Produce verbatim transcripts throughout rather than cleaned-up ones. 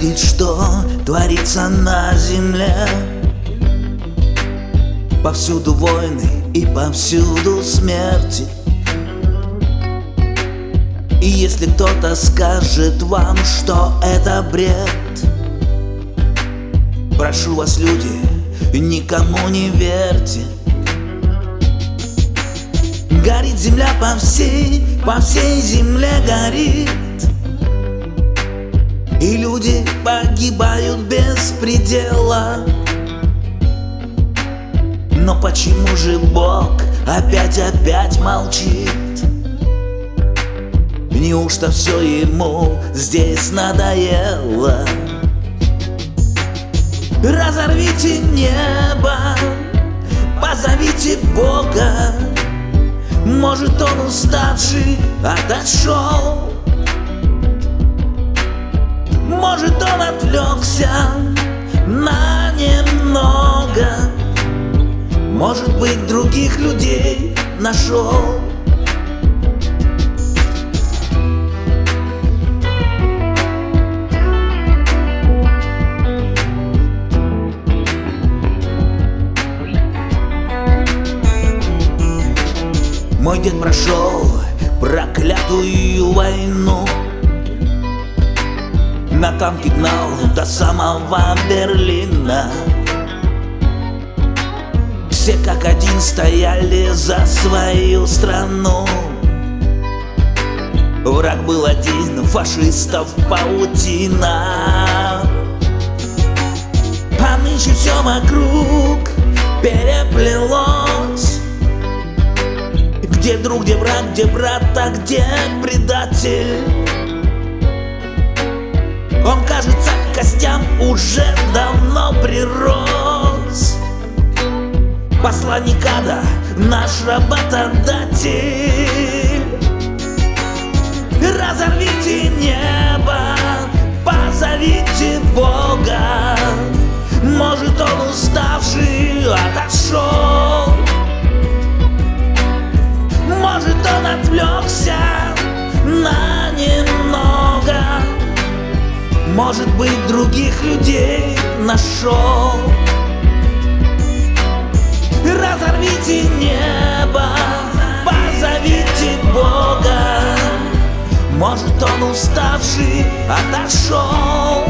видит, что творится на земле. Повсюду войны и повсюду смерти. И если кто-то скажет вам, что это бред, прошу вас, люди, никому не верьте. Горит земля по всей, по всей земле горит. И люди погибают без предела. Но почему же Бог опять-опять молчит? Неужто все ему здесь надоело? Разорвите небо, позовите Бога. Может, он уставший отошел, может, он отвлекся на немного, может быть, других людей нашел. Мой дед прошел проклятую войну, на танке гнал до самого Берлина. Все как один стояли за свою страну. Враг был один, фашистов паутина. А нынче все вокруг переплелось. Где друг, где враг, где брат, а где предатель? Он, кажется, к костям уже давно прирос. Посланник ада, наш работодатель. Разорвите небо, позовите Бога. Может, он уставший отошел, может, он отвлекся на немного, может быть, других людей нашел. Разорвите небо, позовите Бога. Может, он уставший отошел,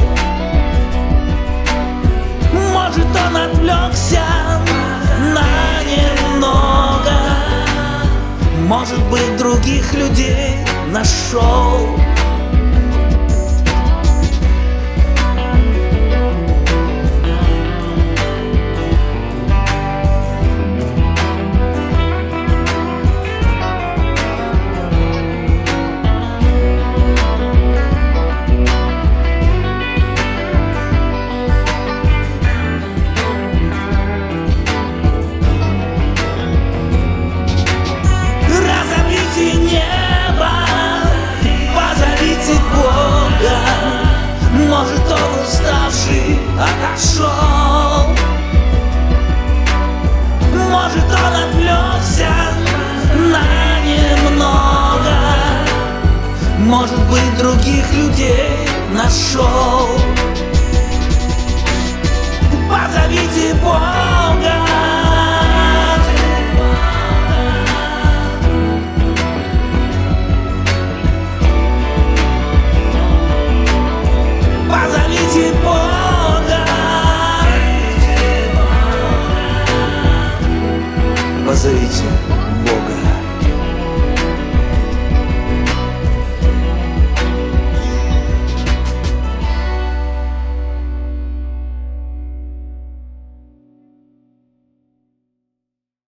может, он отвлекся на немного, может быть, других людей нашел. Может, он уставший отошел, может, он отвлекся на немного, может быть, других людей нашел.